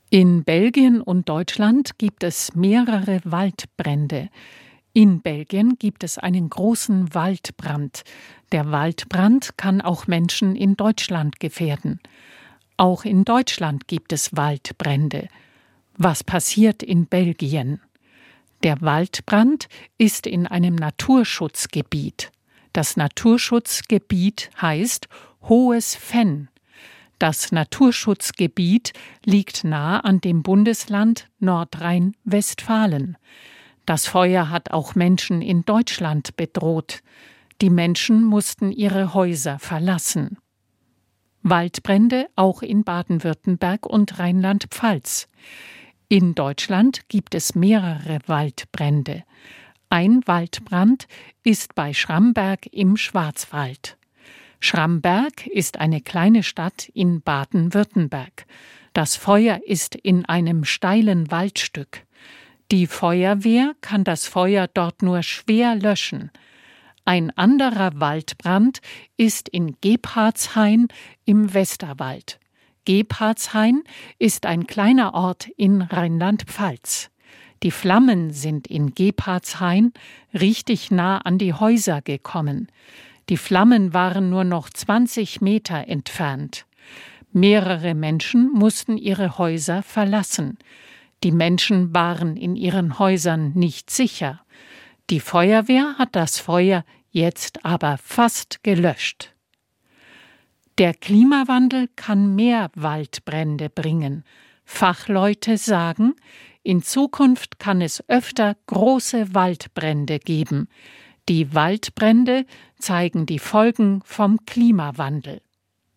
In Belgien und Deutschland gibt es mehrere Waldbrände. In Belgien gibt es einen großen Waldbrand. Der Waldbrand kann auch Menschen in Deutschland gefährden. Auch in Deutschland gibt es Waldbrände. Was passiert in Belgien? Der Waldbrand ist in einem Naturschutzgebiet. Das Naturschutzgebiet heißt Hohes Venn. Das Naturschutzgebiet liegt nah an dem Bundesland Nordrhein-Westfalen. Das Feuer hat auch Menschen in Deutschland bedroht. Die Menschen mussten ihre Häuser verlassen. Waldbrände auch in Baden-Württemberg und Rheinland-Pfalz. In Deutschland gibt es mehrere Waldbrände. Ein Waldbrand ist bei Schramberg im Schwarzwald. Schramberg ist eine kleine Stadt in Baden-Württemberg. Das Feuer ist in einem steilen Waldstück. Die Feuerwehr kann das Feuer dort nur schwer löschen. Ein anderer Waldbrand ist in Gebhardshain im Westerwald. Gebhardshain ist ein kleiner Ort in Rheinland-Pfalz. Die Flammen sind in Gebhardshain richtig nah an die Häuser gekommen. Die Flammen waren nur noch 20 Meter entfernt. Mehrere Menschen mussten ihre Häuser verlassen. Die Menschen waren in ihren Häusern nicht sicher. Die Feuerwehr hat das Feuer jetzt aber fast gelöscht. Der Klimawandel kann mehr Waldbrände bringen. Fachleute sagen, in Zukunft kann es öfter große Waldbrände geben. Die Waldbrände zeigen die Folgen vom Klimawandel.